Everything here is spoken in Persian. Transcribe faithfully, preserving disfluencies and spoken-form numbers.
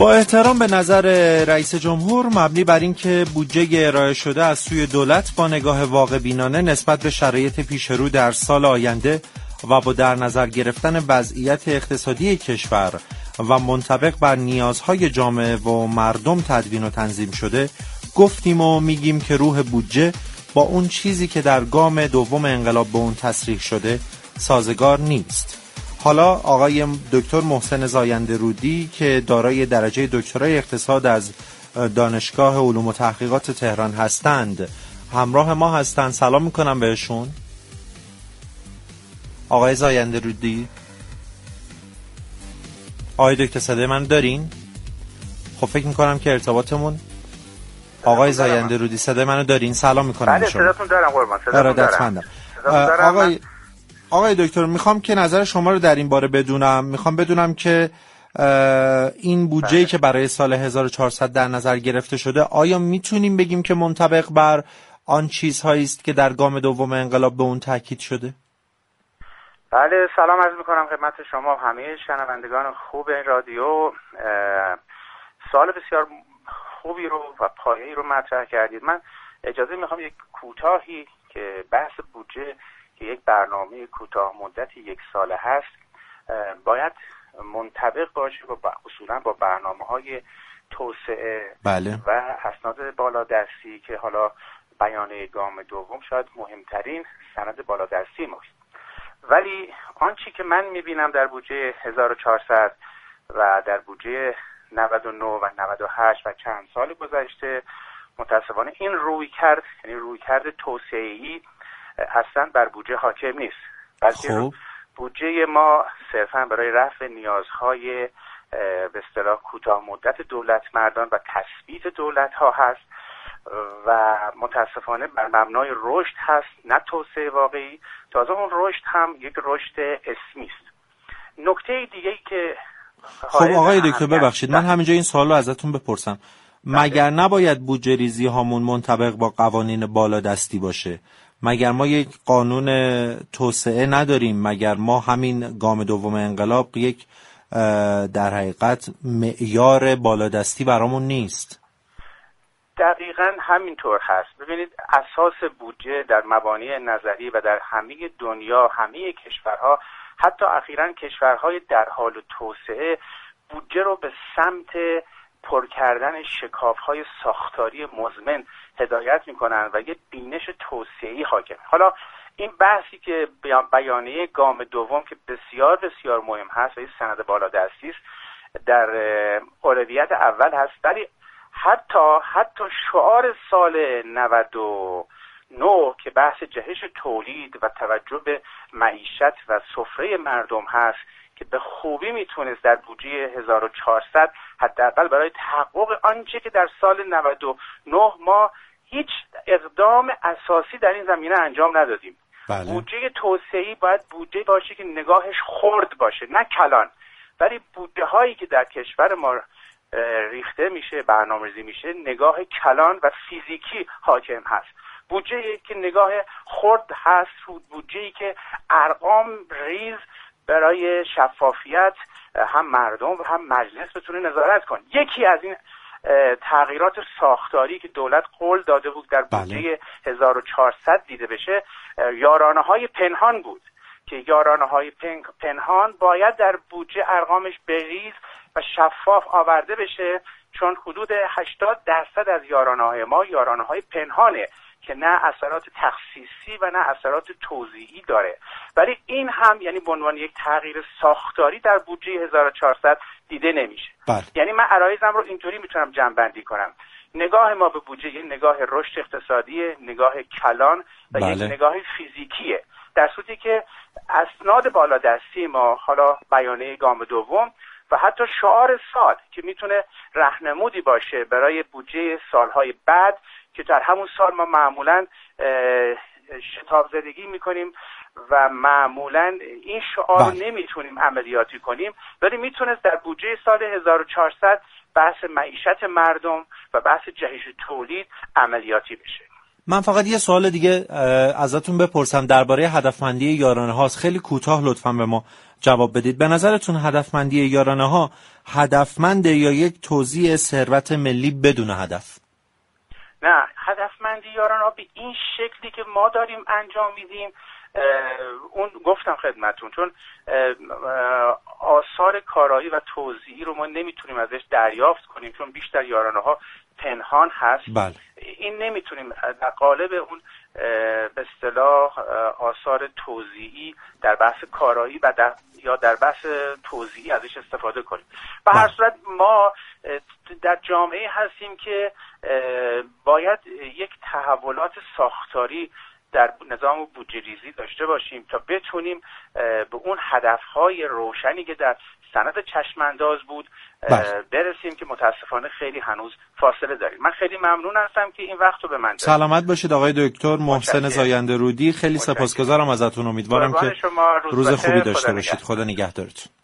با احترام به نظر رئیس جمهور مبنی بر اینکه بودجه ارائه شده از سوی دولت با نگاه واقع بینانه نسبت به شرایط پیش رو در سال آینده و با در نظر گرفتن وضعیت اقتصادی کشور و منطبق بر نیازهای جامعه و مردم تدوین و تنظیم شده، گفتیم و میگیم که روح بودجه با اون چیزی که در گام دوم انقلاب به اون تصریح شده سازگار نیست. حالا آقای دکتر محسن زاینده رودی که دارای درجه دکترای اقتصاد از دانشگاه علوم و تحقیقات تهران هستند همراه ما هستند. سلام میکنم بهشون. آقای زاینده رودی، آقای دکتر صدای من دارین؟ خب فکر میکنم که ارتباطمون آقای زاینده رودی صدای منو دارین؟ سلام میکنم. بله صداتون دارم قربان، صداتون دارم. آقای آقای دکتر، میخوام که نظر شما رو در این باره بدونم. میخوام بدونم که این بودجه‌ای که برای سال هزار و چهارصد در نظر گرفته شده آیا میتونیم بگیم که منطبق بر آن چیزهایی است که در گام دوم انقلاب به اون تاکید شده؟ بله، سلام عرض میکنم خدمت شما همه شنوندگان خوب این رادیو. سوال بسیار خوبی رو و پایه‌ای رو مطرح کردید. من اجازه میخوام یک کوتاهی که بحث بودجه که یک برنامه کوتاه مدتی یک ساله هست باید منطبق باشه با اصولا با برنامه‌های توسعه بله. و اسناد بالادستی که حالا بیانیه گام دوم شاید مهمترین سند بالادستی ماست. ولی آنچه که من میبینم در بودجه هزار و چهارصد و در بودجه نود و نه و نود و هشت و چند سال گذشته متاسفانه این روی کرد، یعنی روی کرد توسعه‌ای اصلا بر بودجه حاکم نیست. بلکه بودجه ما صرفا برای رفع نیازهای به اصطلاح کوتاه مدت دولت مردان و تثبیت دولت ها هست و متاسفانه بر مبنای رشد هست، نه توسعه واقعی. تازه اون رشد هم یک رشد اسمی است. نکته دیگه‌ای که خب آقای دکتر ببخشید من همینجا این سوال رو ازتون بپرسم. مگر نباید بودجه ریزی هامون منطبق با قوانین بالادستی باشه؟ مگر ما یک قانون توسعه نداریم؟ مگر ما همین گام دوم انقلاب یک در حقیقت معیار بالادستی برامون نیست؟ دقیقاً همینطور هست. ببینید اساس بودجه در مبانی نظری و در همه دنیا، همه کشورها، حتی اخیراً کشورهای در حال توسعه بودجه رو به سمت پر کردن شکاف‌های ساختاری مزمن هدایت می‌کنن و یه بینش توسعه‌ای حاکم. حالا این بحثی که بیانیه گام دوم که بسیار بسیار مهم هست و این سند بالادستی است در اولویت اول هست، ولی حتی حتی شعار سال نود و نه که بحث جهش تولید و توجه به معیشت و سفره مردم هست که به خوبی میتونست در بودجه هزار و چهارصد حداقل برای تحقق آنچه که در سال نود و نه ما هیچ اقدام اساسی در این زمینه انجام ندادیم. بله. بودجه توسعه‌ای باید بودجه باشه که نگاهش خرد باشه، نه کلان. ولی بودجه هایی که در کشور ما ریخته میشه، برنامه‌ریزی میشه، نگاه کلان و فیزیکی حاکم هست. بودجه‌ای که نگاه خرد هست، بودجه‌ای که ارقام ریز برای شفافیت هم مردم و هم مجلس بتونه نظارت کنه. یکی از این تغییرات ساختاری که دولت قول داده بود در بودجه بله. هزار و چهارصد دیده بشه، یارانه‌های پنهان بود که یارانه‌های پنهان باید در بودجه ارقامش بریز و شفاف آورده بشه، چون حدود هشتاد درصد از یارانه‌های ما یارانه‌های پنهانه که نه اثرات تخصیصی و نه اثرات توزیعی داره. ولی این هم یعنی به عنوان یک تغییر ساختاری در بودجه هزار و چهارصد دیده نمیشه. بله. یعنی من عرایزم رو اینطوری میتونم جمع‌بندی کنم: نگاه ما به بودجه یک نگاه رشد اقتصادی، نگاه کلان و بله. یک نگاه فیزیکیه، در صورتی که اسناد بالادستی ما، حالا بیانیه گام دوم و حتی شعار سال که میتونه راهنمودی باشه برای بودجه سالهای بعد که در همون سال ما معمولاً شتاب زدگی میکنیم و معمولاً این شعار رو نمیتونیم عملیاتی کنیم، ولی میتونست در بودجه سال هزار و چهارصد بحث معیشت مردم و بحث جهش تولید عملیاتی بشه. من فقط یه سوال دیگه ازتون بپرسم درباره هدفمندی یارانه هاست. خیلی کوتاه لطفاً به ما جواب بدید. به نظرتون هدفمندی یارانه ها هدفمنده یا یک توزیع ثروت ملی بدون هدف؟ نه، هدفمندی یارانه ها به این شکلی که ما داریم انجام میدیم، اون گفتم خدمتون، چون آثار کارایی و توزیعی رو ما نمیتونیم ازش دریافت کنیم چون بیشتر یارانه ها پنهان هست. بله. این نمیتونیم در قالب اون به اصطلاح آثار توزیعی در بحث کارایی و در یا در بحث توزیعی ازش استفاده کنیم. به هر صورت ما در جامعه هستیم که باید یک تحولات ساختاری در نظام بودجه ریزی داشته باشیم تا بتونیم به اون هدفهای روشنی که در سند چشمانداز بود برسیم که متاسفانه خیلی هنوز فاصله داریم. من خیلی ممنون هستم که این وقت رو به من دادید. سلامت باشید آقای دکتر محسن زاینده رودی، خیلی سپاسگزارم ازتون. امیدوارم که روز خوبی داشته باشید. خدا نگهدارتون.